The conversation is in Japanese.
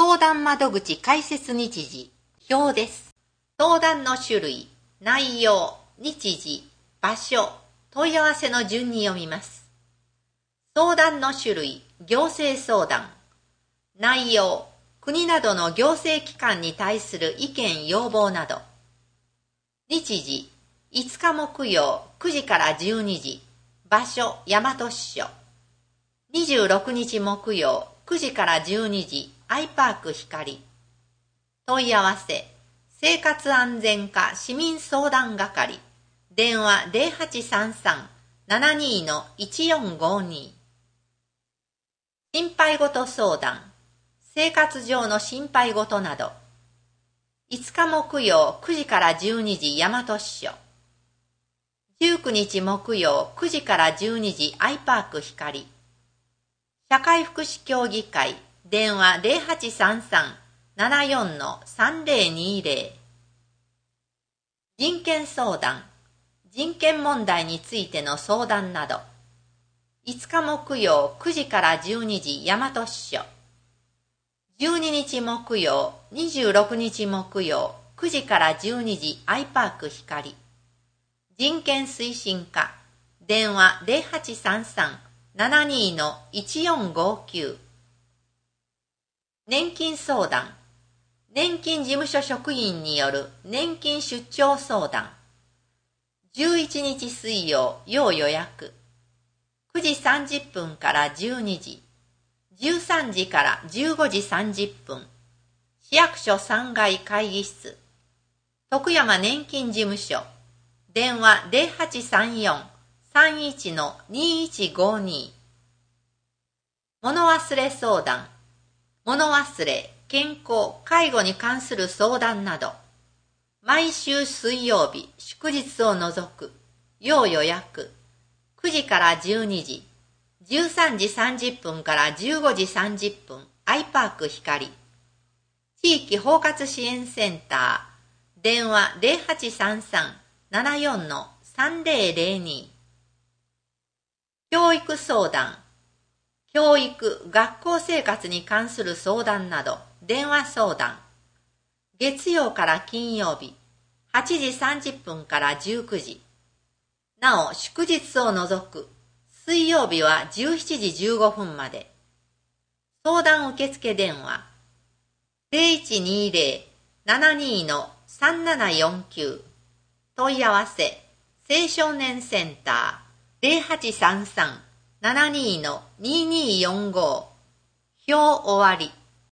相談窓口開設日時、表です。相談の種類、内容、日時、場所、問い合わせの順に読みます。相談の種類、行政相談。内容、国などの行政機関に対する意見要望など。日時、5日木曜9時から12時。場所、大和支所。26日木曜9時から12時。アイパーク光。問い合わせ、生活安全課市民相談係。電話0833-72-1452。心配事相談。生活上の心配事など。5日木曜9時から12時大和支所。19日木曜9時から12時アイパーク光。社会福祉協議会。電話0833-74-3020。人権相談。人権問題についての相談など。5日木曜9時から12時大和支所。12日木曜、26日木曜9時から12時アイパーク光。人権推進課。電話0833-72-1459。年金相談。年金事務所職員による年金出張相談。11日水曜要予約。9時30分から12時。13時から15時30分。市役所3階会議室。徳山年金事務所。電話0834-31-2152。物忘れ相談。物忘れ、健康、介護に関する相談など。毎週水曜日、祝日を除く。要予約。9時から12時。13時30分から15時30分。アイパーク光。地域包括支援センター。電話0833-74-3002。教育相談。教育、学校生活に関する相談など、電話相談。月曜から金曜日、8時30分から19時。なお、祝日を除く、水曜日は17時15分まで。相談受付電話、0120-72-3749。問い合わせ、青少年センター、0833-72-2245。表終わり。